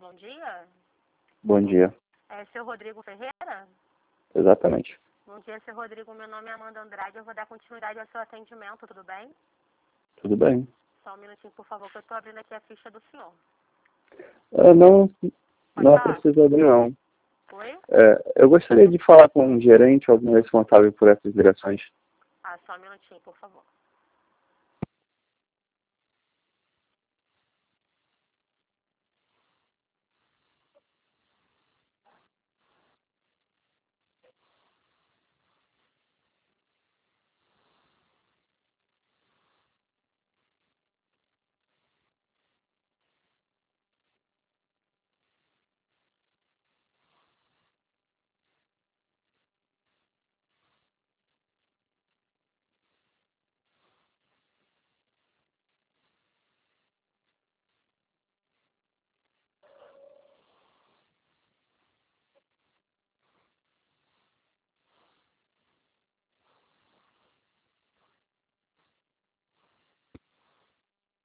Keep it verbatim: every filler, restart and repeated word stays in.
bom dia. Bom dia. É seu Rodrigo Ferreira? Exatamente. Bom dia, seu Rodrigo. Meu nome é Amanda Andrade. Eu vou dar continuidade ao seu atendimento, tudo bem? Tudo bem. Só um minutinho, por favor, que eu estou abrindo aqui a ficha do senhor. É, não, Pode não é falar? preciso abrir, não. Oi? É, eu gostaria de falar com um gerente, algum responsável por essas direções. Ah, só um minutinho, por favor.